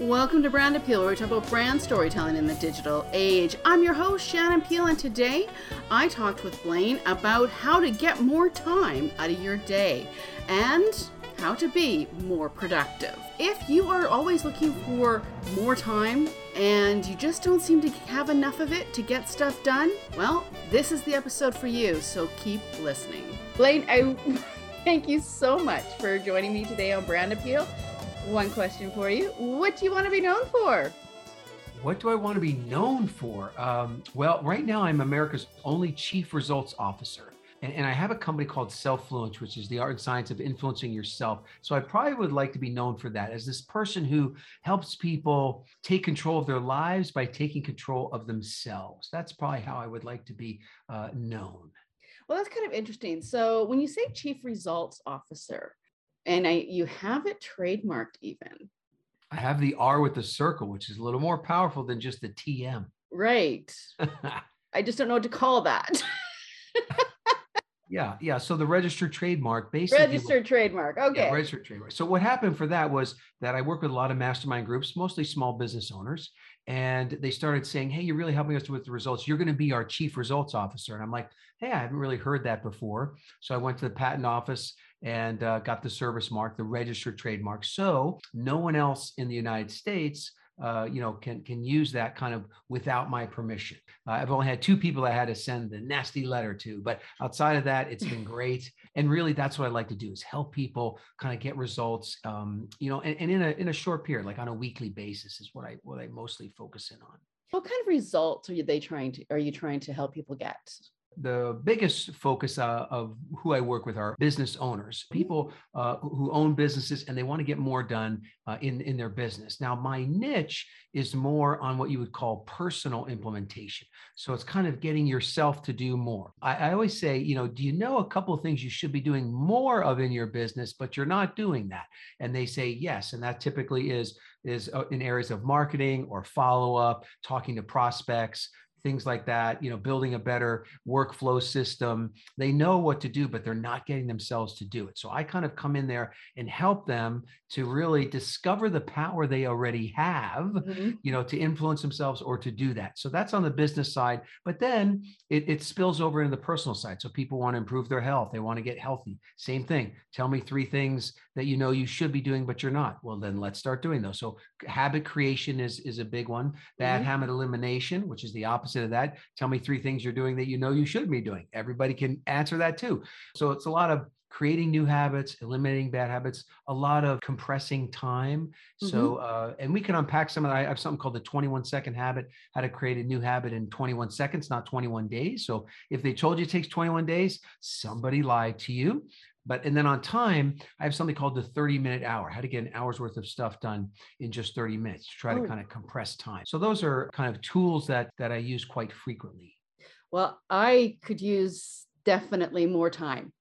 Welcome to Brand Appeal, where we talk about brand storytelling in the digital age. I'm your host, Shannon Peel, and today I talked with Blaine about how to get more time out of your day and how to be more productive. If you are always looking for more time and you just don't seem to have enough of it to get stuff done, well, this is the episode for you, so keep listening. Blaine, I thank you so much for joining me today on Brand Appeal. One question for you. What do you want to be known for? What do I want to be known for? Well, right now I'm America's only Chief Results Officer. And I have a company called Self-Fluence, which is the art and science of influencing yourself. So I probably would like to be known for that as this person who helps people take control of their lives by taking control of themselves. That's probably how I would like to be known. Well, that's kind of interesting. So when you say Chief Results Officer, and you have it trademarked even. I have the R with the circle, which is a little more powerful than just the TM. Right. I just don't know what to call that. Yeah. So the registered trademark, basically. Registered trademark. Okay. Yeah, registered trademark. So what happened for that was that I work with a lot of mastermind groups, mostly small business owners. And they started saying, hey, you're really helping us with the results. You're going to be our Chief Results Officer. And I'm like, hey, I haven't really heard that before. So I went to the patent office and got the service mark, the registered trademark. So no one else in the United States can use that kind of without my permission. I've only had two people I had to send the nasty letter to, but outside of that, it's been great. And really, that's what I like to do is help people kind of get results, and in a short period, like on a weekly basis, is what I mostly focus in on. What kind of results are you trying to help people get? The biggest focus of who I work with are business owners, people who own businesses and they want to get more done in their business. Now, my niche is more on what you would call personal implementation. So it's kind of getting yourself to do more. I always say, do you know a couple of things you should be doing more of in your business, but you're not doing that? And they say yes. And that typically is in areas of marketing or follow-up, talking to prospects, things like that, building a better workflow system. They know what to do, but they're not getting themselves to do it. So I kind of come in there and help them to really discover the power they already have, to influence themselves or to do that. So that's on the business side, but then it spills over into the personal side. So people want to improve their health. They want to get healthy. Same thing. Tell me 3 things that you should be doing, but you're not. Well, then let's start doing those. So habit creation is a big one. Bad habit elimination, which is the opposite of that. Tell me 3 things you're doing that you should be doing. Everybody can answer that too. So it's a lot of creating new habits, eliminating bad habits, a lot of compressing time. So, and we can unpack some of that. I have something called the 21-second habit, how to create a new habit in 21 seconds, not 21 days. So if they told you it takes 21 days, somebody lied to you. And then on time, I have something called the 30-minute hour, how to get an hour's worth of stuff done in just 30 minutes to try to kind of compress time. So those are kind of tools that I use quite frequently. Well, I could use definitely more time.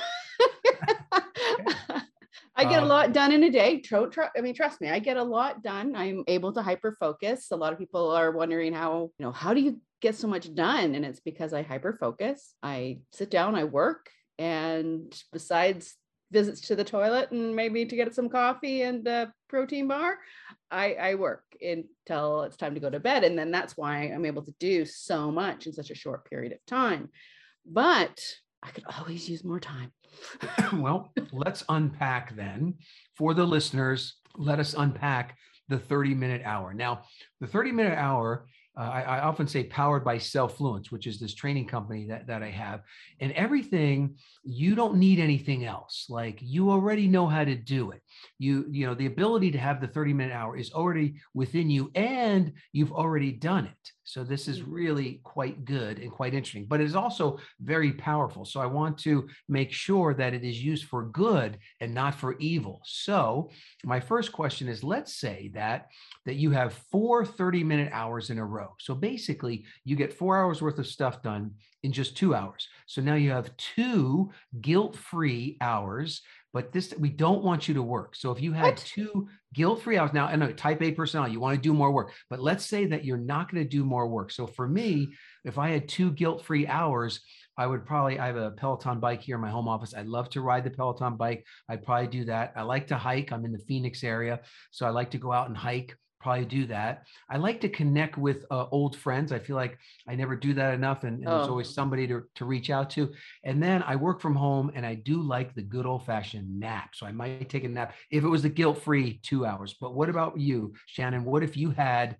I get a lot done in a day. Trust me, I get a lot done. I'm able to hyper focus. A lot of people are wondering how do you get so much done? And it's because I hyper focus. I sit down, I work. And besides visits to the toilet and maybe to get some coffee and a protein bar, I work until it's time to go to bed. And then that's why I'm able to do so much in such a short period of time. But I could always use more time. Well, let's unpack then. For the listeners, let us unpack the 30-minute hour. Now, the 30-minute hour, I often say powered by Self-Fluence, which is this training company that I have. And everything, you don't need anything else. Like you already know how to do it. The ability to have the 30-minute hour is already within you and you've already done it. So this is really quite good and quite interesting, but it is also very powerful. So I want to make sure that it is used for good and not for evil. So my first question is, let's say that you have 4 30-minute hours in a row. So basically you get 4 hours worth of stuff done in just 2 hours. So now you have 2 guilt-free hours, but we don't want you to work. So if you had 2 guilt-free hours, now I know type A personality, you want to do more work, but let's say that you're not going to do more work. So for me, if I had 2 guilt-free hours, I have a Peloton bike here in my home office. I love to ride the Peloton bike. I'd probably do that. I like to hike. I'm in the Phoenix area. So I like to go out and hike. probably do that. I like to connect with old friends. I feel like I never do that enough. And there's always somebody to reach out to. And then I work from home and I do like the good old fashioned nap. So I might take a nap if it was the guilt-free 2 hours. But what about you, Shannon? What if you had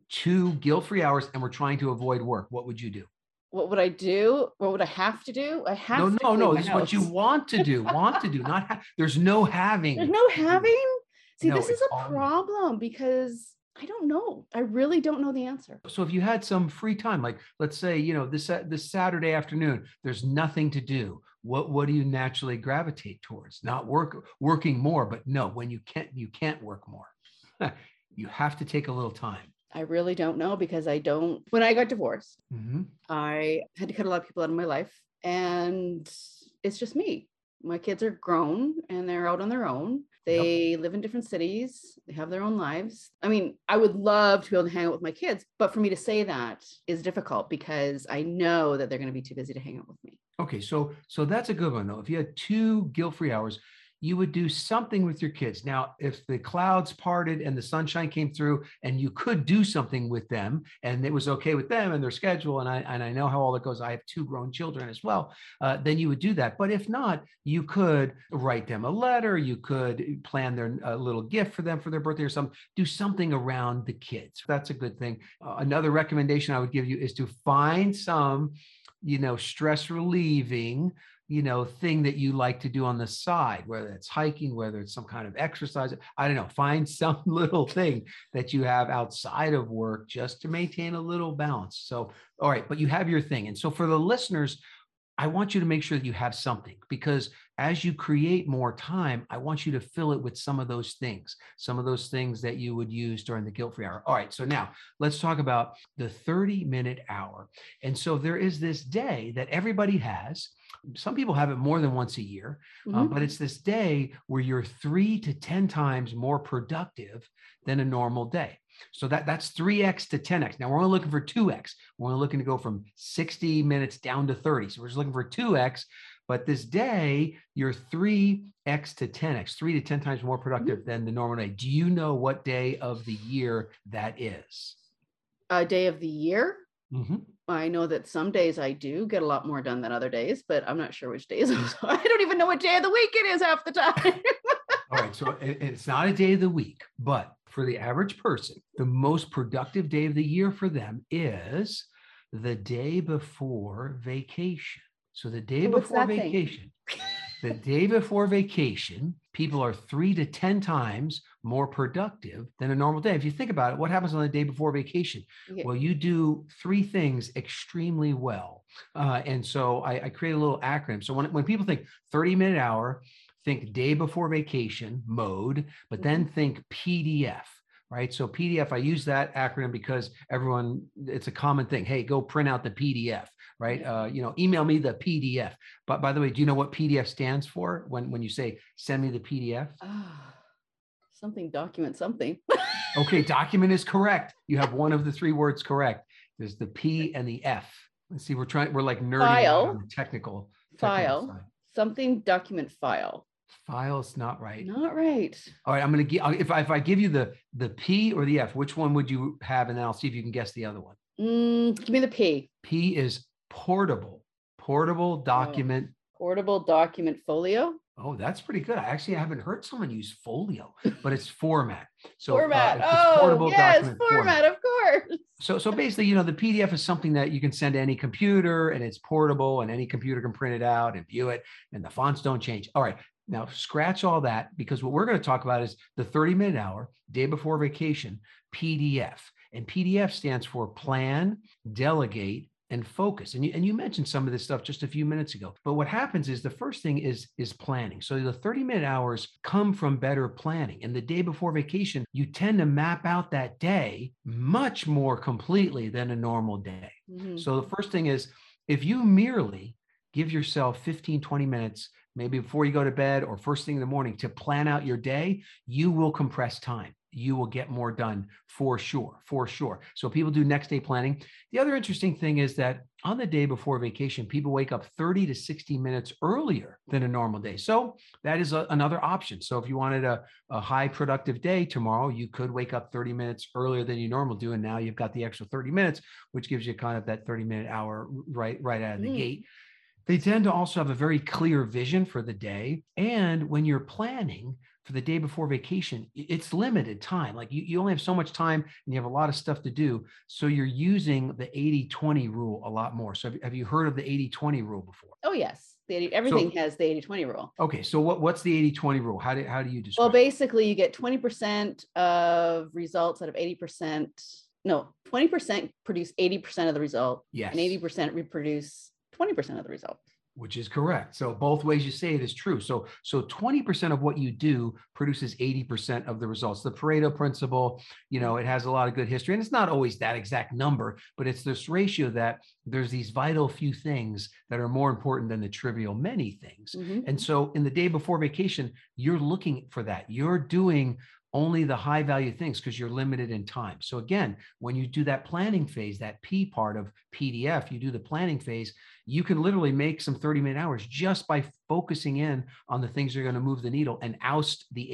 2 guilt-free hours and we're trying to avoid work? What would you do? What would I do? What would I have to do? I have to clean No. my This is house. what you want to do. Not there's no having. There's no having. See, No, this is it's a problem because I don't know. I really don't know the answer. So if you had some free time, like let's say, this Saturday afternoon, there's nothing to do. What do you naturally gravitate towards? Not working more, but no, when you can't work more. You have to take a little time. I really don't know because when I got divorced, Mm-hmm. I had to cut a lot of people out of my life and it's just me. My kids are grown and they're out on their own. They live in different cities. They have their own lives. I mean, I would love to be able to hang out with my kids, but for me to say that is difficult because I know that they're going to be too busy to hang out with me. Okay, so that's a good one though. If you had 2 guilt-free hours, you would do something with your kids. Now, if the clouds parted and the sunshine came through and you could do something with them and it was okay with them and their schedule, and I know how all that goes, I have 2 grown children as well, then you would do that. But if not, you could write them a letter, you could plan a little gift for them for their birthday or something, do something around the kids. That's a good thing. Another recommendation I would give you is to find some, stress relieving thing that you like to do on the side, whether it's hiking, whether it's some kind of exercise. I don't know, find some little thing that you have outside of work just to maintain a little balance. So, all right, but you have your thing. And so for the listeners, I want you to make sure that you have something, because as you create more time, I want you to fill it with some of those things that you would use during the guilt-free hour. All right, so now let's talk about the 30-minute hour. And so there is this day that everybody has. Some people have it more than once a year, but it's this day where you're 3 to 10 times more productive than a normal day. So that's 3x to 10x. Now we're only looking for 2x. We're only looking to go from 60 minutes down to 30. So we're just looking for 2x. But this day, you're 3x to 10x, 3 to 10 times more productive than the normal day. Do you know what day of the year that is? A day of the year? Mm-hmm. I know that some days I do get a lot more done than other days, but I'm not sure which days. I don't even know what day of the week it is half the time. All right, so it's not a day of the week, but for the average person, the most productive day of the year for them is the day before vacation. So the day before vacation, people are 3 to 10 times more productive than a normal day. If you think about it, what happens on the day before vacation? Yeah. Well, you do 3 things extremely well. And so I create a little acronym. So when people think 30-minute hour, think day before vacation mode, but then think PDF. Right. So PDF, I use that acronym because it's a common thing. Hey, go print out the PDF, right? Email me the PDF. But by the way, do you know what PDF stands for when you say, send me the PDF? Something, document something. Okay. Document is correct. You have one of the 3 words correct. There's the P and the F. Let's see, we're like nerding out on the technical file side. Something, document, file. File's not right. Not right. All right, I'm going to give, if I give you the P or the F, which one would you have? And then I'll see if you can guess the other one. Give me the P. P is portable document. Portable document folio. Oh, that's pretty good. I haven't heard someone use folio, but it's format. So format. It's portable document format, of course. So basically, the PDF is something that you can send to any computer, and it's portable, and any computer can print it out and view it, and the fonts don't change. All right. Now, scratch all that, because what we're going to talk about is the 30-minute hour, day before vacation, PDF. And PDF stands for plan, delegate, and focus. And you mentioned some of this stuff just a few minutes ago. But what happens is the first thing is planning. So the 30-minute hours come from better planning. And the day before vacation, you tend to map out that day much more completely than a normal day. Mm-hmm. So the first thing is, if you merely give yourself 15, 20 minutes, maybe before you go to bed or first thing in the morning, to plan out your day, you will compress time. you will get more done for sure, for sure. So people do next day planning. The other interesting thing is that on the day before vacation, people wake up 30 to 60 minutes earlier than a normal day. So that is another option. So if you wanted a high productive day tomorrow, you could wake up 30 minutes earlier than you normally do. And now you've got the extra 30 minutes, which gives you kind of that 30-minute hour right out of the gate. They tend to also have a very clear vision for the day. And when you're planning for the day before vacation, it's limited time. Like you only have so much time and you have a lot of stuff to do. So you're using the 80-20 rule a lot more. So have you heard of the 80-20 rule before? Oh, yes. Everything has the 80-20 rule. Okay. So what's the 80-20 rule? How do you describe Well, basically you get 20% of results out of 80%. No, 20% produce 80% of the result. Yes. And 80% reproduce 20% of the result. Which is correct. So both ways you say it is true. So 20% of what you do produces 80% of the results. The Pareto principle, it has a lot of good history, and it's not always that exact number, but it's this ratio that there's these vital few things that are more important than the trivial many things. Mm-hmm. And so in the day before vacation, you're looking for that. You're doing only the high value things because you're limited in time. So again, when you do that planning phase, that P part of PDF, you do the planning phase, you can literally make some 30-minute hours just by focusing in on the things that are going to move the needle and oust the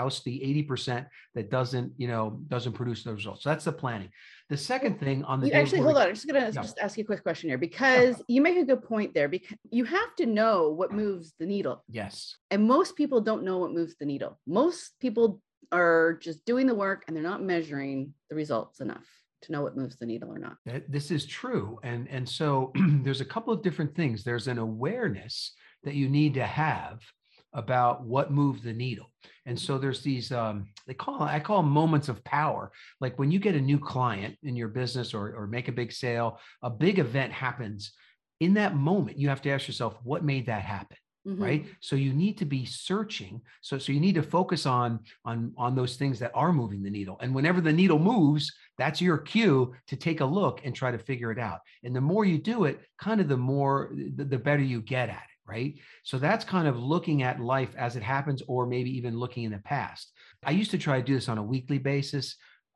80% that doesn't produce the results. So that's the planning. The second thing on the hold on. I'm just going to just ask you a quick question here, because you make a good point there, because you have to know what moves the needle. Yes. And most people don't know what moves the needle. Most people are just doing the work and they're not measuring the results enough to know what moves the needle or not. This is true. And so there's a couple of different things. There's an awareness that you need to have about what moves the needle. And so there's these, I call them moments of power. Like when you get a new client in your business or make a big sale, a big event happens. In that moment, you have to ask yourself, what made that happen? Mm-hmm. Right. So you need to be searching. So you need to focus on those things that are moving the needle. And whenever the needle moves, that's your cue to take a look and try to figure it out. And the more you do it, kind of the better you get at it. Right. So that's kind of looking at life as it happens, or maybe even looking in the past. I used to try to do this on a weekly basis.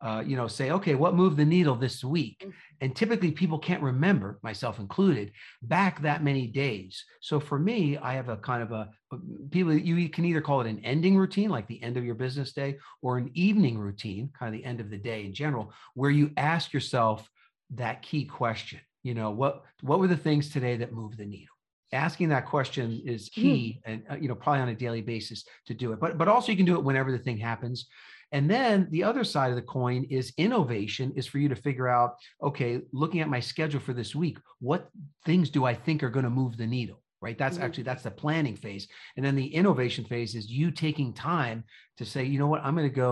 Say, okay, what moved the needle this week? And typically people can't remember, myself included, back that many days. So for me, I have a kind of people, you can either call it an ending routine, like the end of your business day, or an evening routine, kind of the end of the day in general, where you ask yourself that key question, what were the things today that moved the needle? Asking that question is key, and probably on a daily basis to do it. But also you can do it whenever the thing happens. And then the other side of the coin is innovation is for you to figure out, okay, looking at my schedule for this week, what things do I think are going to move the needle, right? That's the planning phase. And then the innovation phase is you taking time to say, you know what, I'm going to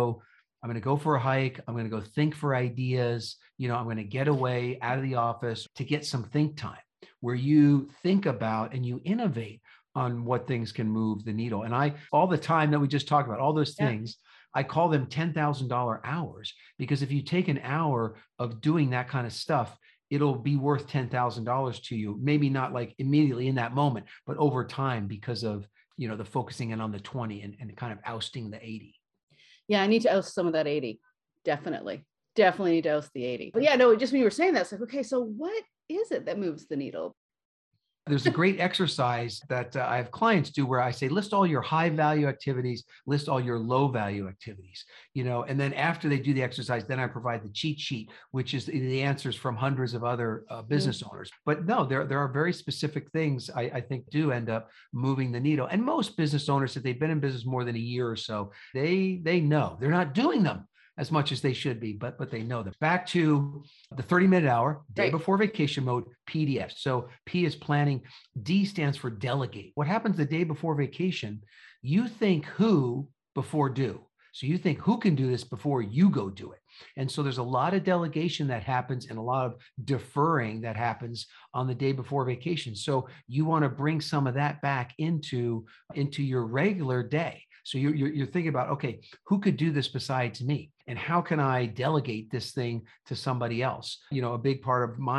go for a hike. I'm going to go think for ideas. I'm going to get away out of the office to get some think time where you think about and you innovate on what things can move the needle. And all the time that we just talked about, all those things, I call them $10,000 hours, because if you take an hour of doing that kind of stuff, it'll be worth $10,000 to you. Maybe not like immediately in that moment, but over time, because of, the focusing in on the 20 and kind of ousting the 80. Yeah, I need to oust some of that 80. Definitely need to oust the 80. But yeah, no, just when you were saying that, it's like, okay, so what is it that moves the needle? There's a great exercise that I have clients do where I say, list all your high value activities, list all your low value activities, and then after they do the exercise, then I provide the cheat sheet, which is the answers from hundreds of other business owners. But no, there are very specific things I think do end up moving the needle. And most business owners, if they've been in business more than a year or so, they know they're not doing them as much as they should be, but they know them. Back to the 30-minute hour, day before vacation mode, PDF. So P is planning, D stands for delegate. What happens the day before vacation? You think who before do. So you think who can do this before you go do it. And so there's a lot of delegation that happens and a lot of deferring that happens on the day before vacation. So you want to bring some of that back into your regular day. So you're thinking about, okay, who could do this besides me? And how can I delegate this thing to somebody else? A big part of my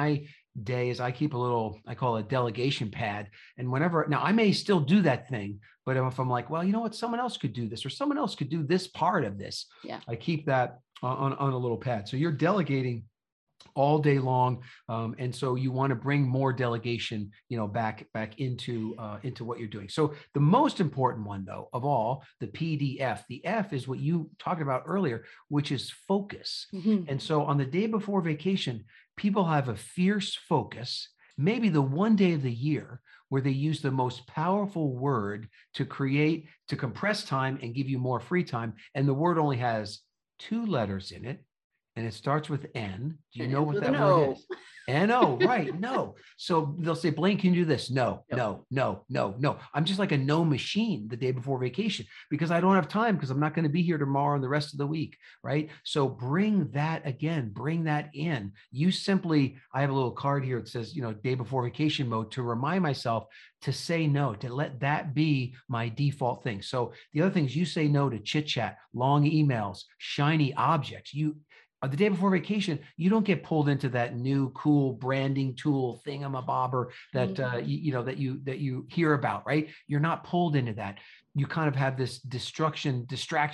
day is I keep a little, I call it a delegation pad. And whenever, now I may still do that thing, but if I'm like, well, you know what, someone else could do this, or someone else could do this part of this, I keep that on a little pad. So you're delegating all day long, and so you want to bring more delegation, back into what you're doing. So the most important one, though, of all, the PDF. The F is what you talked about earlier, which is focus. And so on the day before vacation, people have a fierce focus, maybe the one day of the year where they use the most powerful word to compress time and give you more free time. And the word only has 2 letters in it, and it starts with N. Do you know what that word is? N-O, right, no. So they'll say, Blaine, can you do this? No. I'm just like a no machine the day before vacation because I don't have time because I'm not going to be here tomorrow and the rest of the week, right? So bring that in. I have a little card here. It says, day before vacation mode, to remind myself to say no, to let that be my default thing. So the other things, you say no to chit chat, long emails, shiny objects. The day before vacation, you don't get pulled into that new cool branding tool thingamabobber that that you hear about, right? You're not pulled into that. You kind of have this distraction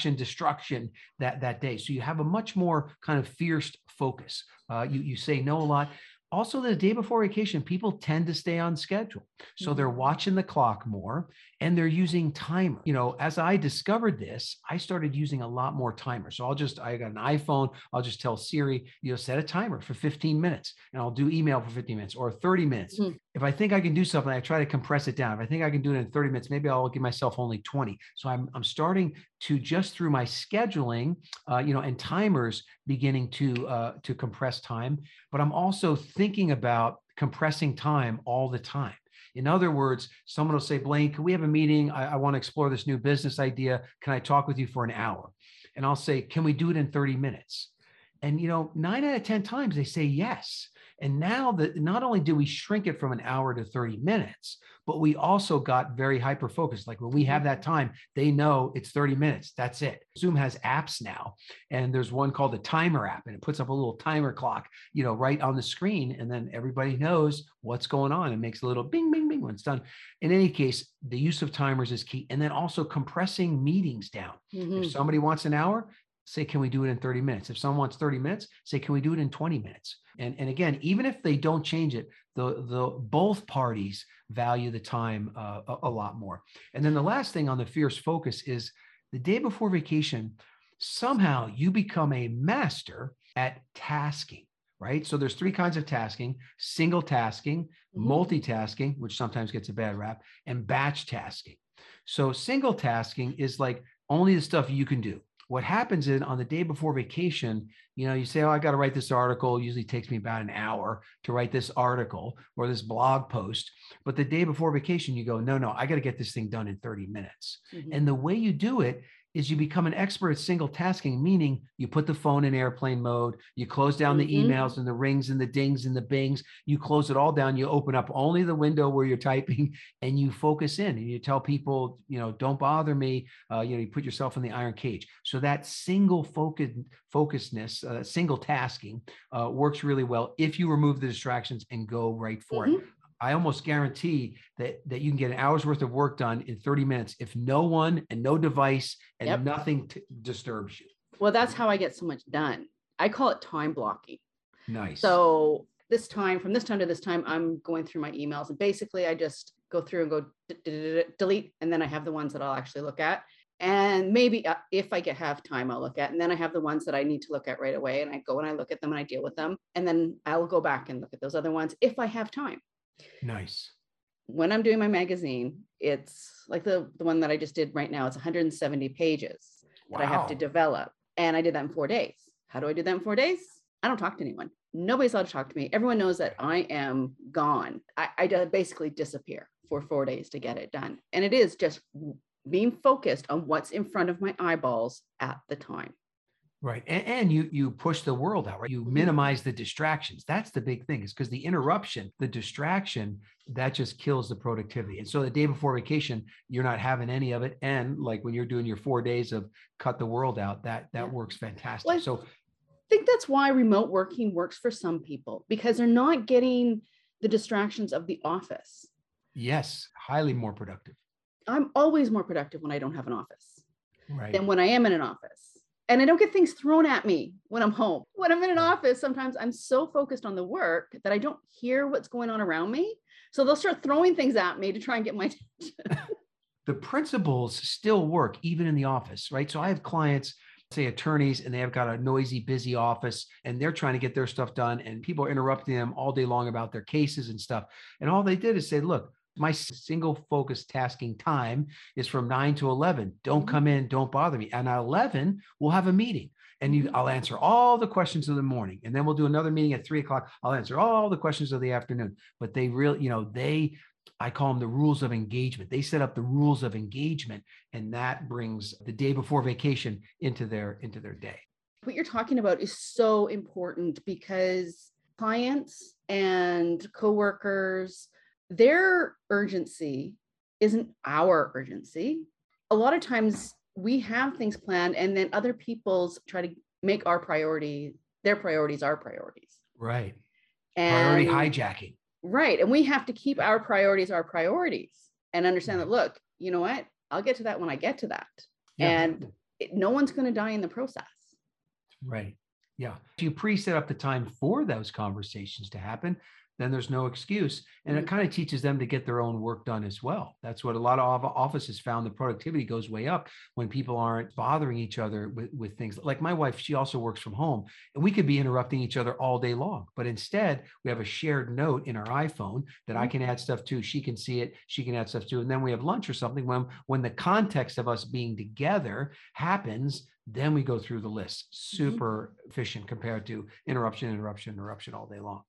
that day. So you have a much more kind of fierce focus. You say no a lot. Also, the day before vacation, people tend to stay on schedule. So they're watching the clock more and they're using timer. As I discovered this, I started using a lot more timers. So I got an iPhone. I'll just tell Siri, set a timer for 15 minutes and I'll do email for 15 minutes or 30 minutes. If I think I can do something, I try to compress it down. If I think I can do it in 30 minutes, maybe I'll give myself only 20. So I'm starting to, just through my scheduling, and timers, beginning to compress time. But I'm also thinking about compressing time all the time. In other words, someone will say, Blaine, can we have a meeting? I want to explore this new business idea. Can I talk with you for an hour? And I'll say, can we do it in 30 minutes? And, 9 out of 10 times they say yes. And now that not only do we shrink it from an hour to 30 minutes, but we also got very hyper focused. Like when we have that time, they know it's 30 minutes. That's it. Zoom has apps now. And there's one called the timer app, and it puts up a little timer clock, right on the screen. And then everybody knows what's going on. It makes a little bing, bing, bing when it's done. In any case, the use of timers is key. And then also compressing meetings down. If somebody wants an hour, say, can we do it in 30 minutes? If someone wants 30 minutes, say, can we do it in 20 minutes? And again, even if they don't change it, the both parties value the time a lot more. And then the last thing on the fierce focus is the day before vacation, somehow you become a master at tasking, right? So there's 3 kinds of tasking: single tasking, multitasking, which sometimes gets a bad rap, and batch tasking. So single tasking is like only the stuff you can do. What happens is on the day before vacation, you say, I got to write this article. It usually takes me about an hour to write this article or this blog post. But the day before vacation, you go, no, I got to get this thing done in 30 minutes. And the way you do it is you become an expert at single tasking, meaning you put the phone in airplane mode, you close down the emails and the rings and the dings and the bings, you close it all down, you open up only the window where you're typing, and you focus in and you tell people, don't bother me, you put yourself in the iron cage. So that single focusedness, single tasking works really well if you remove the distractions and go right for it. I almost guarantee that you can get an hour's worth of work done in 30 minutes if no one and no device and nothing disturbs you. Well, that's how I get so much done. I call it time blocking. Nice. So from this time to this time, I'm going through my emails, and basically I just go through and go delete. And then I have the ones that I'll actually look at. And maybe if I have time, I'll look at, and then I have the ones that I need to look at right away. And I go and I look at them and I deal with them. And then I'll go back and look at those other ones if I have time. Nice. When I'm doing my magazine, it's like the one that I just did right now. It's 170 pages that I have to develop. And I did that in 4 days. How do I do that in 4 days? I don't talk to anyone. Nobody's allowed to talk to me. Everyone knows that I am gone. I basically disappear for 4 days to get it done. And it is just being focused on what's in front of my eyeballs at the time. Right. And you push the world out, right? You minimize the distractions. That's the big thing, is because the interruption, the distraction, that just kills the productivity. And so the day before vacation, you're not having any of it. And like when you're doing your 4 days of cut the world out, that works fantastic. Well, so think that's why remote working works for some people, because they're not getting the distractions of the office. Yes, highly more productive. I'm always more productive when I don't have an office Right. than when I am in an office. And I don't get things thrown at me when I'm home. When I'm in an office, sometimes I'm so focused on the work that I don't hear what's going on around me. So they'll start throwing things at me to try and get my attention. The principles still work even in the office, right? So I have clients, say attorneys, and they have got a noisy, busy office, and they're trying to get their stuff done, and people are interrupting them all day long about their cases and stuff. And all they did is say, look, my single focus tasking time is from 9 to 11. Don't come in, don't bother me. And at 11, we'll have a meeting. And I'll answer all the questions of the morning. And then we'll do another meeting at 3 o'clock. I'll answer all the questions of the afternoon. But they really, I call them the rules of engagement. They set up the rules of engagement, and that brings the day before vacation into their day. What you're talking about is so important, because clients and coworkers, their urgency isn't our urgency. A lot of times we have things planned, and then other people's try to make their priorities our priorities. Right. And priority hijacking. Right. And we have to keep our priorities and understand that, look, you know what? I'll get to that when I get to that. Yeah. And no one's going to die in the process. Right. Yeah. If you pre-set up the time for those conversations to happen, then there's no excuse. And it kind of teaches them to get their own work done as well. That's what a lot of offices found. The productivity goes way up when people aren't bothering each other with things. Like my wife, she also works from home, and we could be interrupting each other all day long. But instead, we have a shared note in our iPhone that I can add stuff to. She can see it. She can add stuff to. And then we have lunch or something. When the context of us being together happens, then we go through the list. Super efficient compared to interruption all day long.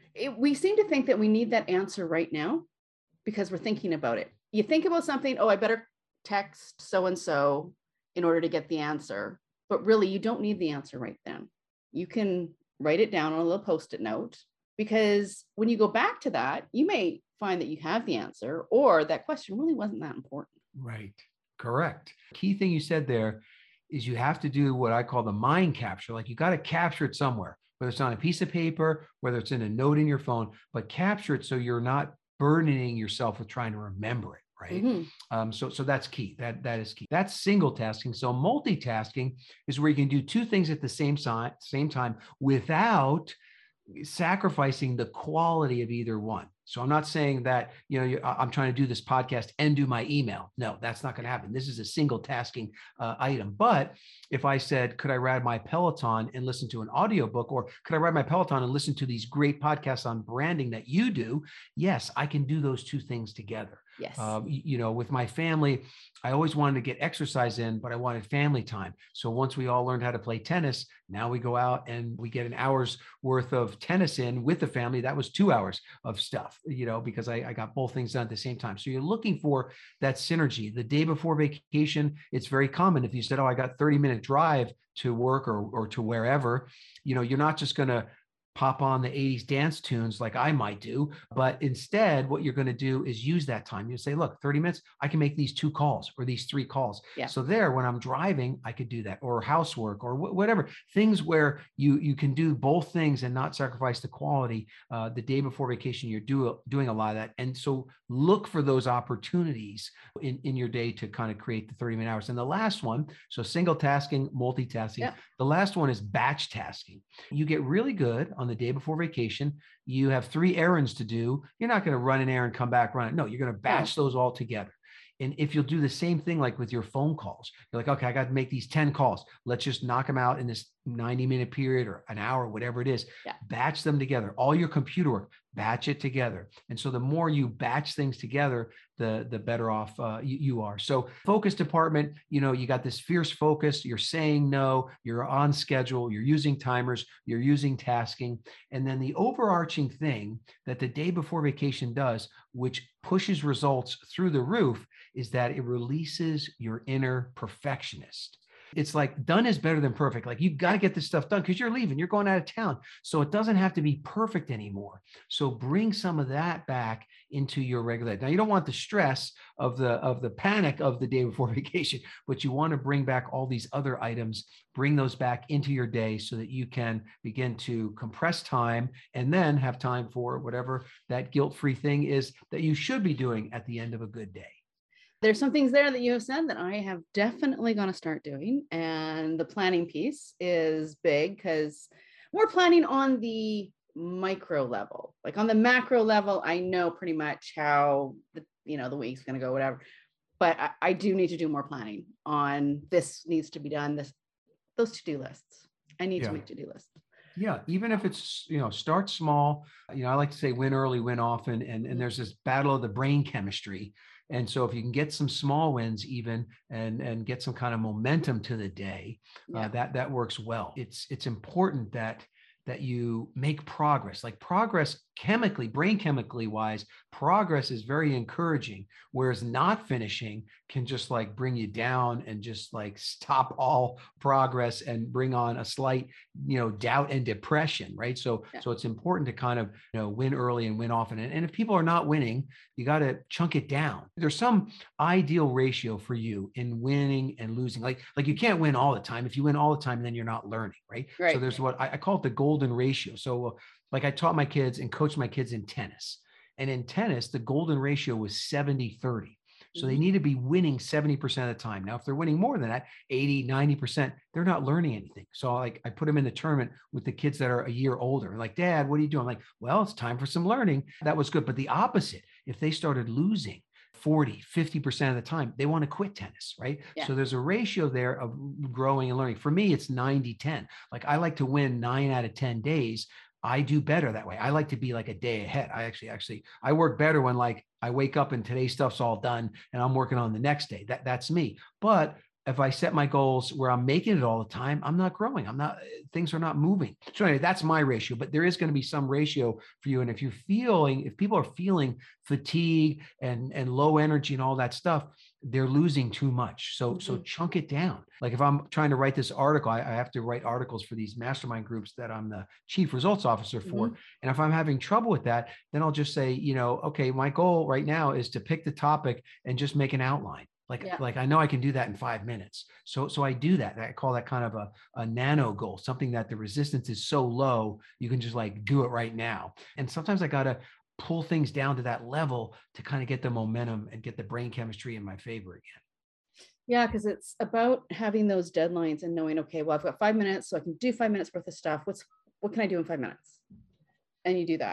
We seem to think that we need that answer right now because we're thinking about it. You think about something, I better text so-and-so in order to get the answer. But really, you don't need the answer right then. You can write it down on a little Post-it note, because when you go back to that, you may find that you have the answer, or that question really wasn't that important. Right. Correct. Key thing you said there is you have to do what I call the mind capture. Like you got to capture it somewhere, whether it's on a piece of paper, whether it's in a note in your phone, but capture it so you're not burdening yourself with trying to remember it, right? So that's key. That is key. That's single tasking. So multitasking is where you can do two things at the same time without sacrificing the quality of either one. So I'm not saying that, I'm trying to do this podcast and do my email. No, that's not going to happen. This is a single tasking item. But if I said, could I ride my Peloton and listen to an audiobook, or could I ride my Peloton and listen to these great podcasts on branding that you do? Yes, I can do those two things together. Yes. With my family, I always wanted to get exercise in, but I wanted family time. So once we all learned how to play tennis, now we go out and we get an hour's worth of tennis in with the family. That was 2 hours of stuff, because I got both things done at the same time. So you're looking for that synergy. The day before vacation, it's very common. If you said, I got 30-minute drive to work or to wherever, you're not just going to pop on the 80s dance tunes like I might do, but instead what you're going to do is use that time. You say, look, 30 minutes, I can make these 2 calls or these 3 calls. Yeah. So when I'm driving, I could do that, or housework or whatever, things where you can do both things and not sacrifice the quality. The day before vacation, you're doing a lot of that. And so look for those opportunities in your day to kind of create the 30-minute hours. And the last one, so single tasking, multitasking. Yeah. The last one is batch tasking. You get really good on the day before vacation. You have 3 errands to do. You're not going to run an errand, come back, run it. No, you're going to batch those all together. And if you'll do the same thing, like with your phone calls, you're like, okay, I got to make these 10 calls. Let's just knock them out in this 90-minute period or an hour, whatever it is. Yeah. Batch them together. All your computer work, batch it together. And so the more you batch things together, the better off you are. So focus department, you got this fierce focus. You're saying no, you're on schedule, you're using timers, you're using tasking. And then the overarching thing that the day before vacation does, which pushes results through the roof, is that it releases your inner perfectionist. It's like done is better than perfect. Like you've got to get this stuff done because you're leaving, you're going out of town. So it doesn't have to be perfect anymore. So bring some of that back into your regular. Now you don't want the stress of the panic of the day before vacation, but you want to bring back all these other items, bring those back into your day so that you can begin to compress time and then have time for whatever that guilt-free thing is that you should be doing at the end of a good day. There's some things there that you have said that I have definitely going to start doing. And the planning piece is big because we're planning on the micro level. Like on the macro level, I know pretty much how the week's going to go, whatever. But I do need to do more planning on this needs to be done, those to-do lists. I need to make to-do lists. Yeah, even if it's, start small. I like to say win early, win often. And there's this battle of the brain chemistry. And so if you can get some small wins even and get some kind of momentum to the day, that works well. It's important that you make progress. Like progress chemically, brain chemically wise, progress is very encouraging, whereas not finishing can just like bring you down and just like stop all progress and bring on a slight, doubt and depression, right? So it's important to kind of, win early and win often. And if people are not winning, you got to chunk it down. There's some ideal ratio for you in winning and losing. Like you can't win all the time. If you win all the time, then you're not learning, right? So there's what I call it the golden ratio. So like I taught my kids and coached my kids in tennis. And in tennis, the golden ratio was 70-30. So they need to be winning 70% of the time. Now, if they're winning more than that, 80, 90%, they're not learning anything. So like I put them in the tournament with the kids that are a year older. Like, Dad, what are you doing? I'm like, well, it's time for some learning. That was good. But the opposite, if they started losing 40, 50% of the time, they want to quit tennis, right? Yeah. So there's a ratio there of growing and learning. For me, it's 90-10. Like I like to win 9 out of 10 days. I do better that way. I like to be like a day ahead. I work better when like I wake up and today's stuff's all done and I'm working on the next day. That's me. But if I set my goals where I'm making it all the time, I'm not growing. Things are not moving. So anyway, that's my ratio, but there is going to be some ratio for you. And if people are feeling fatigue and low energy and all that stuff, they're losing too much. So chunk it down. Like if I'm trying to write this article, I have to write articles for these mastermind groups that I'm the chief results officer for. And if I'm having trouble with that, then I'll just say, okay, my goal right now is to pick the topic and just make an outline. Like I know I can do that in 5 minutes. So I do that. I call that kind of a nano goal, something that the resistance is so low, you can just like do it right now. And sometimes I got to pull things down to that level to kind of get the momentum and get the brain chemistry in my favor again. Yeah, because it's about having those deadlines and knowing, okay, well, I've got 5 minutes, so I can do 5 minutes worth of stuff. What can I do in 5 minutes? And you do that.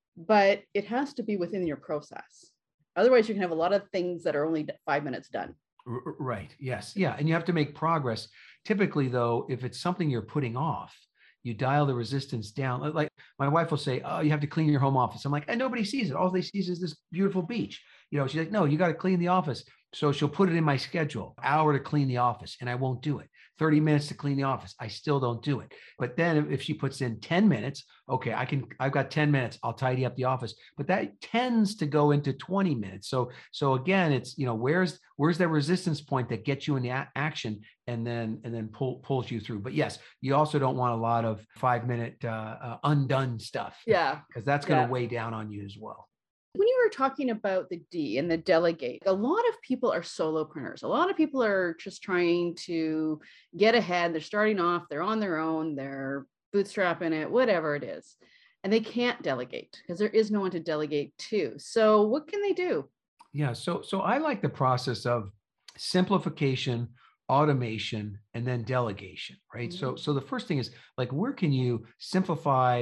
But it has to be within your process. Otherwise, you can have a lot of things that are only 5 minutes done. Right. Yes. Yeah. And you have to make progress. Typically, though, if it's something you're putting off, you dial the resistance down. Like my wife will say, oh, you have to clean your home office. I'm like, and nobody sees it. All they see is this beautiful beach. She's like, no, you got to clean the office. So she'll put it in my schedule, hour to clean the office, and I won't do it. 30 minutes to clean the office. I still don't do it. But then if she puts in 10 minutes, okay, I've got 10 minutes. I'll tidy up the office, but that tends to go into 20 minutes. So again, it's, where's that resistance point that gets you in the action and then pulls you through. But yes, you also don't want a lot of 5-minute undone stuff. Yeah. Because that's going to weigh down on you as well. When you were talking about the D and the delegate, a lot of people are solopreneurs. A lot of people are just trying to get ahead. They're starting off, they're on their own, they're bootstrapping it, whatever it is. And they can't delegate because there is no one to delegate to. So what can they do? Yeah. So I like the process of simplification, automation, and then delegation, right? Mm-hmm. So the first thing is like, where can you simplify,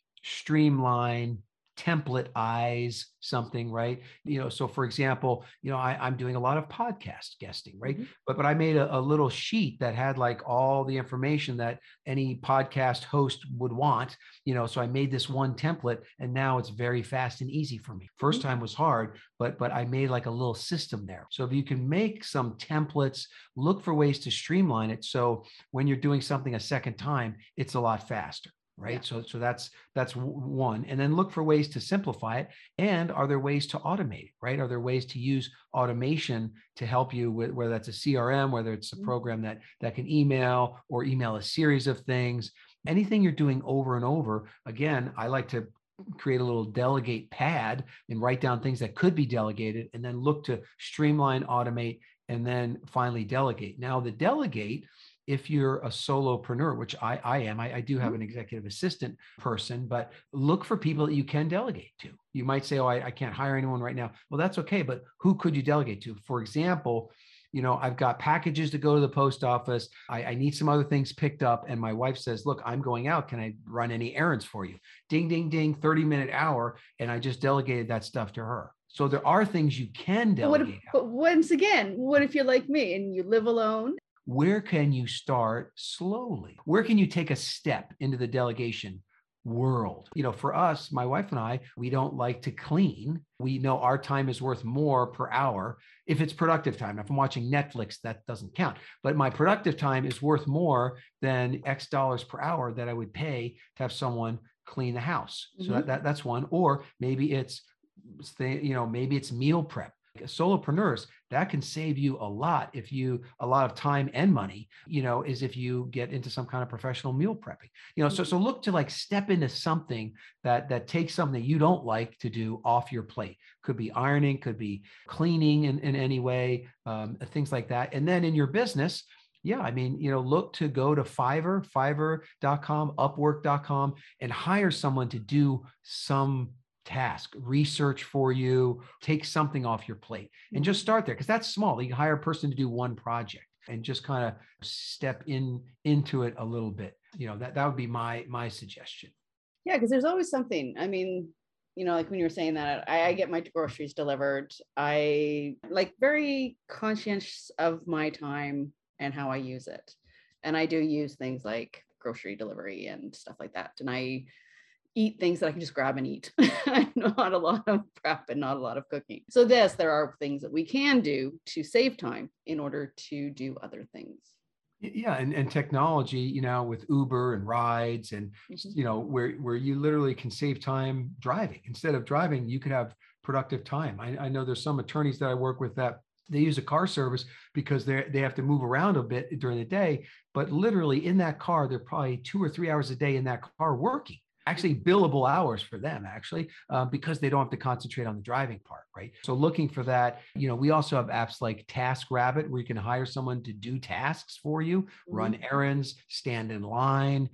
streamline, template-ize something, right? So for example, I'm doing a lot of podcast guesting, right? Mm-hmm. But I made a little sheet that had like all the information that any podcast host would want, so I made this one template and now it's very fast and easy for me. First time was hard, but I made like a little system there. So if you can make some templates, look for ways to streamline it. So when you're doing something a second time, it's a lot faster. right? Yeah. So that's one. And then look for ways to simplify it. And are there ways to automate it, right? Are there ways to use automation to help you with, whether that's a CRM, whether it's a program that can email or email a series of things, anything you're doing over and over. Again, I like to create a little delegate pad and write down things that could be delegated, and then look to streamline, automate, and then finally delegate. Now, the delegate, if you're a solopreneur, which I am, I do have an executive assistant person, but look for people that you can delegate to. You might say, oh, I can't hire anyone right now. Well, that's okay, but who could you delegate to? For example, I've got packages to go to the post office. I need some other things picked up. And my wife says, look, I'm going out. Can I run any errands for you? Ding, ding, ding, 30-minute hour. And I just delegated that stuff to her. So there are things you can delegate. But once again, what if you're like me and you live alone? Where can you start slowly? Where can you take a step into the delegation world? For us, my wife and I, we don't like to clean. We know our time is worth more per hour if it's productive time. If I'm watching Netflix, that doesn't count. But my productive time is worth more than X dollars per hour that I would pay to have someone clean the house. So that's one. Or maybe it's meal prep. Solopreneurs, that can save you a lot of time and money, is if you get into some kind of professional meal prepping, so look to like step into something that takes something that you don't like to do off your plate. Could be ironing, could be cleaning in any way, things like that. And then in your business, look to go to fiverr.com, upwork.com, and hire someone to do some task, research for you, take something off your plate and just start there, because that's small. You can hire a person to do one project and just kind of step into it a little bit. That would be my suggestion. Yeah, because there's always something. I mean, like when you were saying that, I get my groceries delivered. I very conscious of my time and how I use it. And I do use things like grocery delivery and stuff like that. And I eat things that I can just grab and eat. Not a lot of prep and not a lot of cooking. So there are things that we can do to save time in order to do other things. Yeah. And technology, with Uber and rides and, where you literally can save time driving. Instead of driving, you could have productive time. I know there's some attorneys that I work with that they use a car service because they have to move around a bit during the day, but literally in that car, they're probably 2 or 3 hours a day in that car working. Actually billable hours for them, because they don't have to concentrate on the driving part, right? So looking for that, we also have apps like TaskRabbit where you can hire someone to do tasks for you, run errands, stand in line,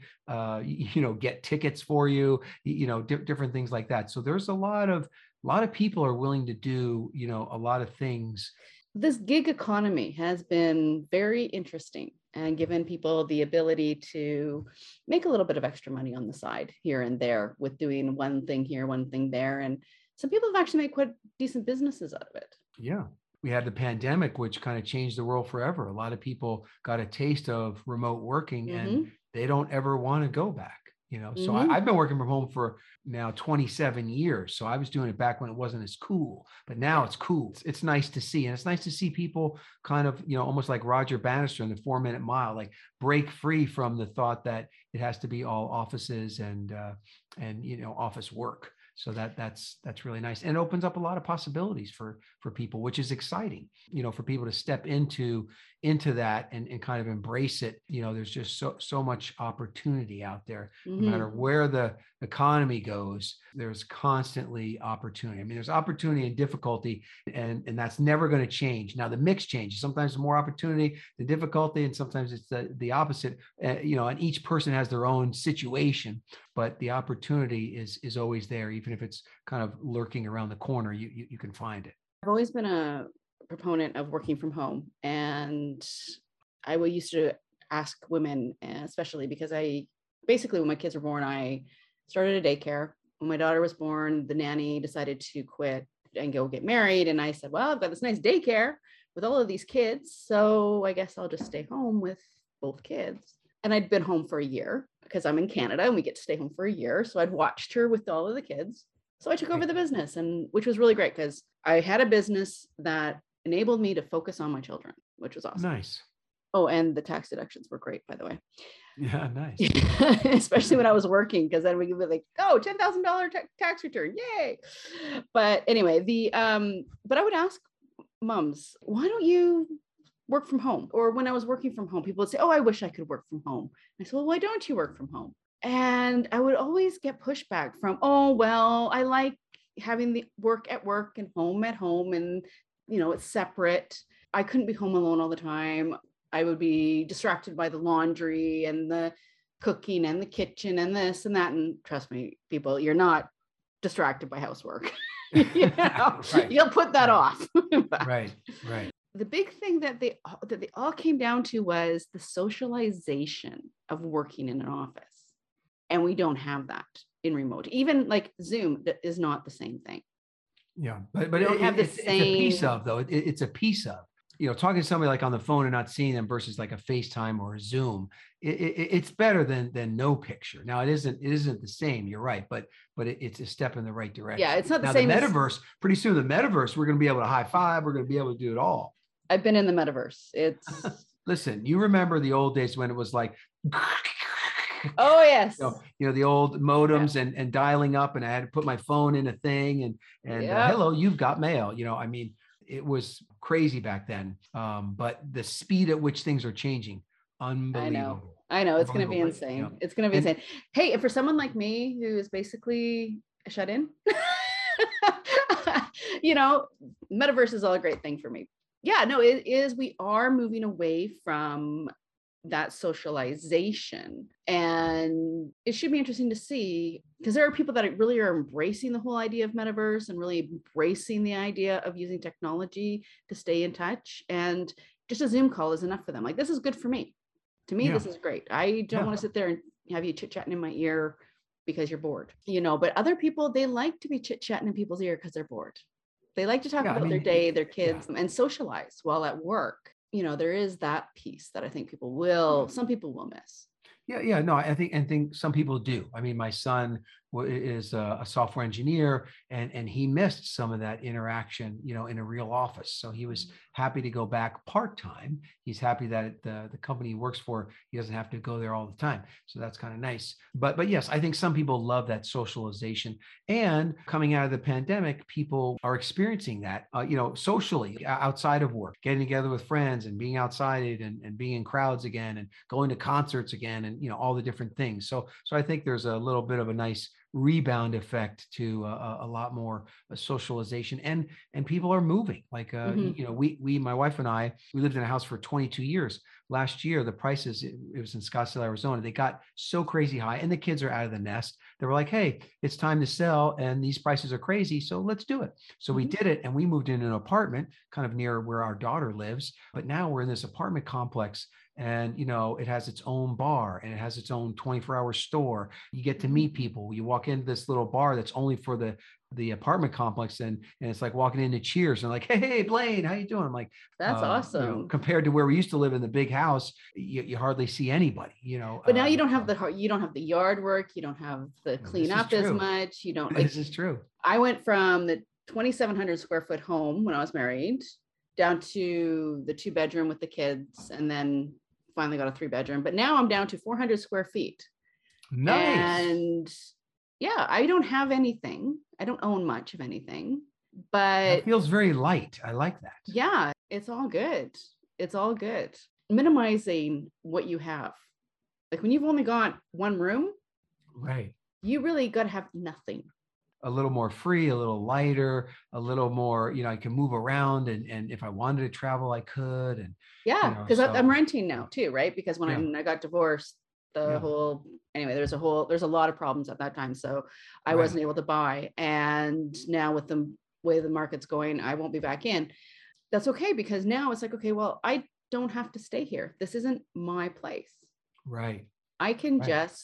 get tickets for you, different things like that. So there's a lot of people are willing to do, a lot of things. This gig economy has been very interesting and given people the ability to make a little bit of extra money on the side here and there with doing one thing here, one thing there. And some people have actually made quite decent businesses out of it. Yeah. We had the pandemic, which kind of changed the world forever. A lot of people got a taste of remote working and they don't ever want to go back. So I've been working from home for now 27 years. So I was doing it back when it wasn't as cool, but now it's cool. It's nice to see. And it's nice to see people kind of, almost like Roger Bannister in the 4-Minute Mile, like break free from the thought that it has to be all offices and office work. So that's really nice and opens up a lot of possibilities for people, which is exciting, for people to step into that and kind of embrace it. There's just so much opportunity out there. No matter where the economy goes, there's constantly opportunity. I mean, there's opportunity and difficulty, and that's never going to change. Now the mix changes. Sometimes more opportunity than difficulty, and sometimes it's the opposite. And each person has their own situation, but the opportunity is always there, even if it's kind of lurking around the corner. You can find it. I've always been a proponent of working from home, and I used to ask women, especially because when my kids were born, I started a daycare. When my daughter was born, the nanny decided to quit and go get married, and I said, well, I've got this nice daycare with all of these kids, so I guess I'll just stay home with both kids. And I'd been home for a year because I'm in Canada and we get to stay home for a year, so I'd watched her with all of the kids. So I took over the business, and which was really great because I had a business that enabled me to focus on my children, which was awesome. Nice. Oh, and the tax deductions were great, by the way. Yeah, nice. Especially when I was working, because then we could be like, oh, $10,000 tax return, yay. But anyway, but I would ask moms, why don't you work from home? Or when I was working from home, people would say, oh, I wish I could work from home. I said, well, why don't you work from home? And I would always get pushback from, oh, well, I like having the work at work and home at home, and it's separate. I couldn't be home alone all the time. I would be distracted by the laundry and the cooking and the kitchen and this and that. And trust me, people, you're not distracted by housework. Right. You'll put that off. Right. The big thing that they all came down to was the socialization of working in an office. And we don't have that in remote. Even like Zoom is not the same thing. Yeah, but it's a piece of, though. It's a piece of, talking to somebody like on the phone and not seeing them versus like a FaceTime or a Zoom. It's better than no picture. Now it isn't the same. You're right, but it's a step in the right direction. Yeah, it's not the now, same. The metaverse, pretty soon, we're going to be able to high five. We're going to be able to do it all. I've been in the metaverse. It's listen. You remember the old days when it was like. Oh yes. The old modems and dialing up, and I had to put my phone in a thing and hello, you've got mail. I mean, it was crazy back then. But the speed at which things are changing, unbelievable. I know. It's going to be insane. It's going to be insane. Hey, and for someone like me who is basically shut in, metaverse is all a great thing for me. Yeah, no, it is. We are moving away from that socialization, and it should be interesting to see, because there are people that really are embracing the whole idea of metaverse and really embracing the idea of using technology to stay in touch, and just a Zoom call is enough for them. Like, this is good for me. To me, this is great. I don't want to sit there and have you chit-chatting in my ear because you're bored, but other people, they like to be chit-chatting in people's ear because they're bored. They like to talk about their day, their kids, and socialize while at work. There is that piece that I think some people will miss. Yeah. No, I think some people do. I mean, my son is a software engineer, and he missed some of that interaction, in a real office. So he was happy to go back part-time. He's happy that the company he works for, he doesn't have to go there all the time. So that's kind of nice. But yes, I think some people love that socialization. And coming out of the pandemic, people are experiencing that, socially outside of work, getting together with friends and being outside and being in crowds again and going to concerts again and, all the different things. So I think there's a little bit of a nice rebound effect to a lot more socialization, and people are moving. Like we my wife and I, we lived in a house for 22 years. Last year, the prices, it was in Scottsdale, Arizona, they got so crazy high, and the kids are out of the nest. They were like, hey, it's time to sell, and these prices are crazy, so let's do it. So we did it, and we moved in an apartment kind of near where our daughter lives. But now we're in this apartment complex, and it has its own bar, and it has its own 24-hour store. You get to meet people. You walk into this little bar that's only for the apartment complex, and it's like walking into Cheers and like, hey, Blaine, how you doing? I'm like, that's awesome. Compared to where we used to live in the big house, you hardly see anybody, But now you don't have the yard work, you don't have the cleanup as much. You don't. This is true. I went from the 2,700 square foot home when I was married down to the 2-bedroom with the kids, and then finally got a 3-bedroom. But now I'm down to 400 square feet. Nice. And yeah, I don't have anything. I don't own much of anything, but it feels very light. I like that. Yeah, it's all good. It's all good. Minimizing what you have. Like when you've only got one room, right? You really got to have nothing. A little more free, a little lighter, a little more, I can move around, and if I wanted to travel, I could. And because I'm renting now too, right? Because when I got divorced, anyway, there's a lot of problems at that time. So I wasn't able to buy. And now with the way the market's going, I won't be back in. That's okay, because now it's like, okay, well, I don't have to stay here. This isn't my place. Right. I can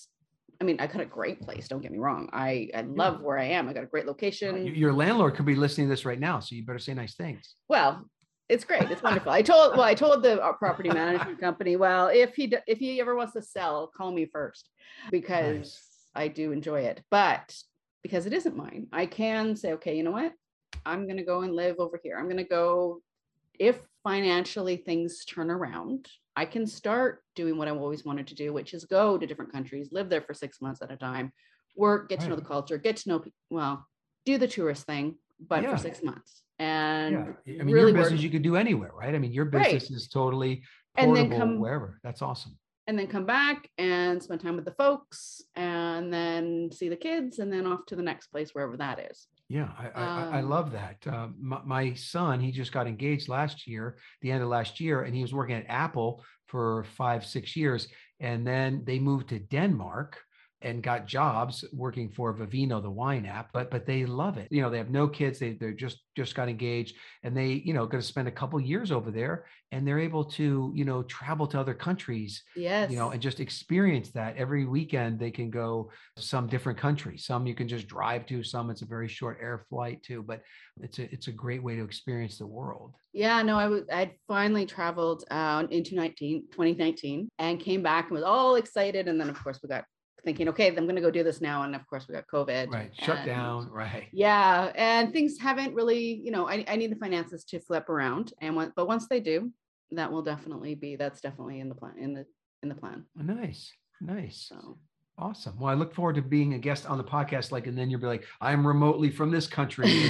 I got a great place. Don't get me wrong. I love where I am. I got a great location. Your landlord could be listening to this right now, so you better say nice things. Well, it's great. It's wonderful. I told the property management company, well, if he ever wants to sell, call me first, because I do enjoy it. But because it isn't mine, I can say, okay, you know what? I'm going to go and live over here. I'm going to go if financially things turn around, I can start doing what I've always wanted to do, which is go to different countries, live there for 6 months at a time, work, get to know the Right. culture, get to know, well, do the tourist thing, but for Yeah. 6 months Yeah. and I mean, your really business work. you could do anywhere, right? I mean, your Right. business is totally And then portable come wherever. That's awesome. and then come back and spend time with the folks and then see the kids and then off to the next place, wherever that is. Yeah, I Um, love that. My son, he just got engaged last year, the end of last year, and he was working at Apple for 5, 6 years, and then they moved to Denmark and got jobs working for Vivino, the wine app. But they love it. You know, they have no kids. They're just got engaged, and they going to spend a couple years over there, and they're able to travel to other countries, yes. and just experience that every weekend. They can go some different countries. Some you can just drive to, some it's a very short air flight to, but it's a great way to experience the world. Yeah, no, I'd finally traveled into 2019 and came back and was all excited. And then of course we got thinking, okay, I'm going to go do this now. And of course we got COVID Right. Shut and down. Right. yeah, and things haven't really, I need the finances to flip around. But once they do, that's definitely in the plan, in the plan. Nice. Nice. So. Awesome. Well, I look forward to being a guest on the podcast. And then you'll be like, I'm remotely from this country.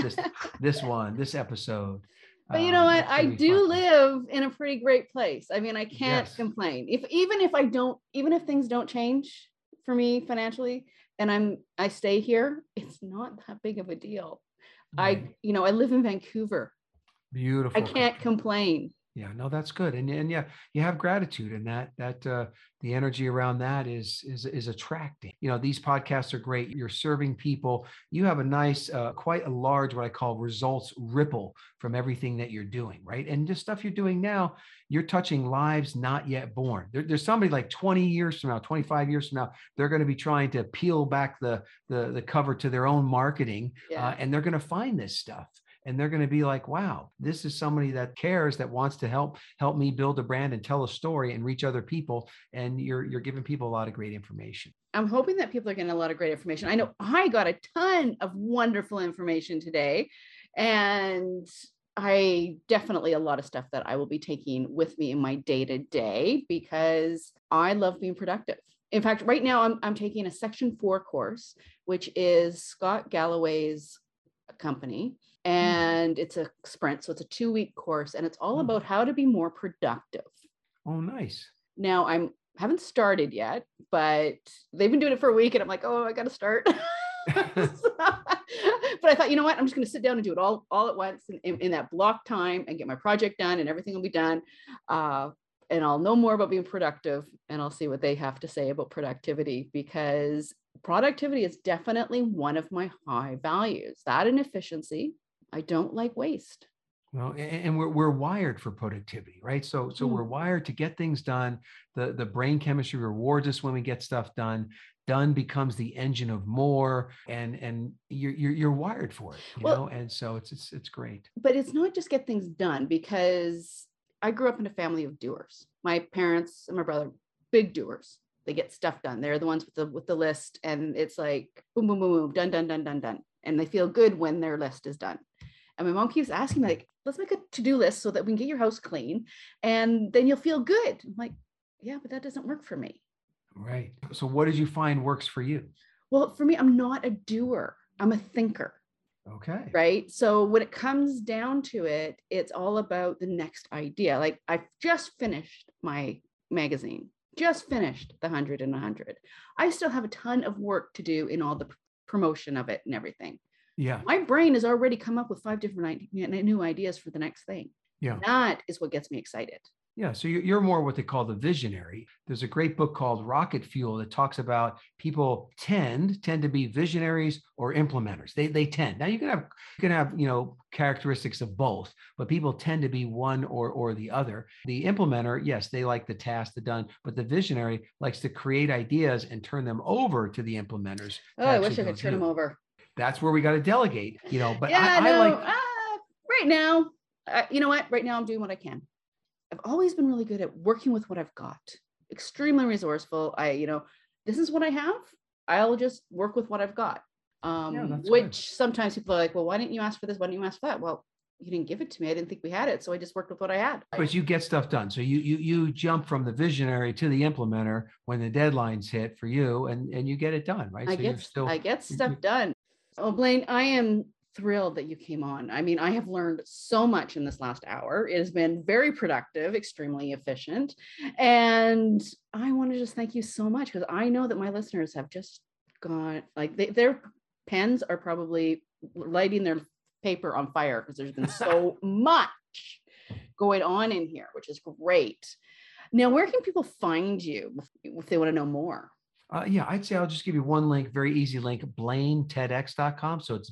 This episode. But you know what? That's I going to be fun. do live in a pretty great place. I mean, I can't Yes. complain. Even if things don't change for me financially and I stay here, it's not that big of a deal. Right. I live in Vancouver. Beautiful. I can't complain. Yeah, no, that's good. And yeah, you have gratitude, and that the energy around that is attracting. These podcasts are great. You're serving people. You have a nice, quite a large, what I call results ripple from everything that you're doing, right? And just stuff you're doing now, you're touching lives not yet born. There's somebody like 20 years from now, 25 years from now, they're going to be trying to peel back the cover to their own marketing, Yeah. and they're going to find this stuff. And they're going to be like, wow, this is somebody that cares, that wants to help me build a brand and tell a story and reach other people. And you're giving people a lot of great information. I'm hoping that people are getting a lot of great information. I know I got a ton of wonderful information today, and I definitely a lot of stuff that I will be taking with me in my day to day because I love being productive. In fact, right now I'm taking a Section 4 course, which is Scott Galloway's company. And it's a sprint. So it's a 2-week course and it's all about how to be more productive. Oh, nice. Now haven't started yet, but they've been doing it for a week and I'm like, oh, I got to start. But I thought, you know what? I'm just going to sit down and do it all at once in that block time and get my project done and everything will be done. And I'll know more about being productive and I'll see what they have to say about productivity because productivity is definitely one of my high values. That and efficiency. I don't like waste. Well, and we're wired for productivity, right? So we're wired to get things done. The brain chemistry rewards us when we get stuff done. Done becomes the engine of more, and you're wired for it, you know. And so it's great. But it's not just get things done because I grew up in a family of doers. My parents and my brother, big doers. They get stuff done. They're the ones with the list, and it's like boom, boom, boom, boom, done, done, done, done, done, and they feel good when their list is done. And my mom keeps asking me, like, let's make a to-do list so that we can get your house clean and then you'll feel good. I'm like, yeah, but that doesn't work for me. Right. So what did you find works for you? Well, for me, I'm not a doer. I'm a thinker. Okay. Right. So when it comes down to it, it's all about the next idea. Like I've just finished my magazine, just finished the 100 and 100. I still have a ton of work to do in all the promotion of it and everything. Yeah. My brain has already come up with 5 different new ideas for the next thing. Yeah. That is what gets me excited. Yeah. So you're more what they call the visionary. There's a great book called Rocket Fuel that talks about people tend to be visionaries or implementers. They tend. Now you can have characteristics of both, but people tend to be one or the other. The implementer, yes, they like the task done, but the visionary likes to create ideas and turn them over to the implementers. Oh, I wish I could turn them over. That's where we got to delegate, but yeah, I like right now, you know what? Right now I'm doing what I can. I've always been really good at working with what I've got. Extremely resourceful. This is what I have. I'll just work with what I've got. Which good. Sometimes people are like, well, why didn't you ask for this? Why didn't you ask for that? Well, you didn't give it to me. I didn't think we had it. So I just worked with what I had. But you get stuff done. So you jump from the visionary to the implementer when the deadlines hit for you, and you get it done, right? I get stuff done. Oh, Blaine, I am thrilled that you came on. I mean, I have learned so much in this last hour. It has been very productive, extremely efficient. And I want to just thank you so much, because I know that my listeners have just gone, like their pens are probably lighting their paper on fire, because there's been so much going on in here, which is great. Now, where can people find you if they want to know more? Yeah, I'd say I'll just give you one link, very easy link, BlaineTEDx.com. So it's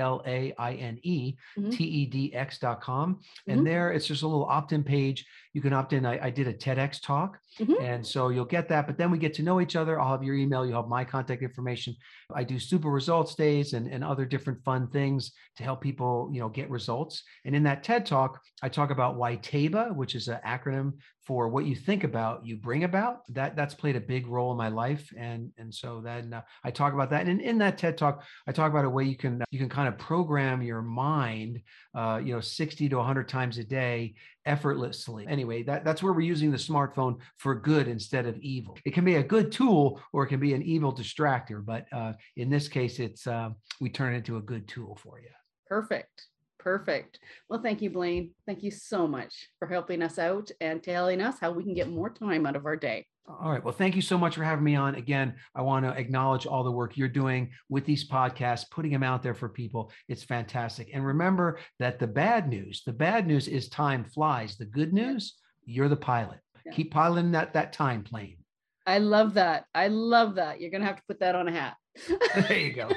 BLAINETEDx.com. And there it's just a little opt-in page. You can opt in. I did a TEDx talk. And so you'll get that, but then we get to know each other. I'll have your email. You'll have my contact information. I do super results days and other different fun things to help people, get results. And in that TED talk, I talk about WITABA, which is an acronym for what you think about, you bring about. That's played a big role in my life. And so then I talk about that. And in that TED talk, I talk about a way you can kind of program your mind, 60 to 100 times a day effortlessly. Anyway, that's where we're using the smartphone for good instead of evil. It can be a good tool or it can be an evil distractor, but in this case, it's we turn it into a good tool for you. Perfect. Well, thank you, Blaine. Thank you so much for helping us out and telling us how we can get more time out of our day. All right. Well, thank you so much for having me on. Again, I want to acknowledge all the work you're doing with these podcasts, putting them out there for people. It's fantastic. And remember that the bad news is time flies. The good news, you're the pilot. Yeah. Keep piloting that time plane. I love that. You're going to have to put that on a hat. There you go.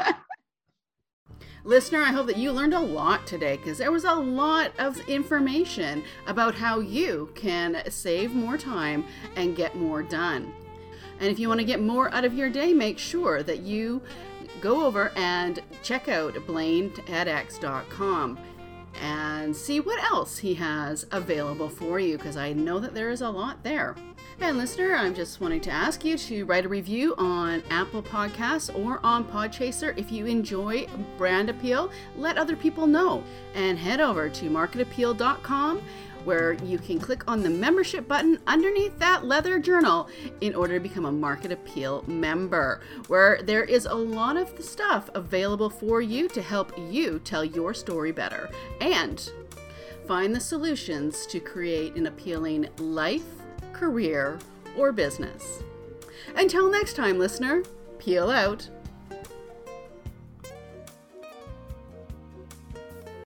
Listener, I hope that you learned a lot today, because there was a lot of information about how you can save more time and get more done. And if you want to get more out of your day, make sure that you go over and check out BlaineTEDx.com and see what else he has available for you, because I know that there is a lot there. And listener, I'm just wanting to ask you to write a review on Apple Podcasts or on Podchaser. If you enjoy Brand Appeal, let other people know. And head over to marketappeal.com, where you can click on the membership button underneath that leather journal in order to become a Market Appeal member, where there is a lot of the stuff available for you to help you tell your story better and find the solutions to create an appealing life, career, or business. Until next time, listener, peel out.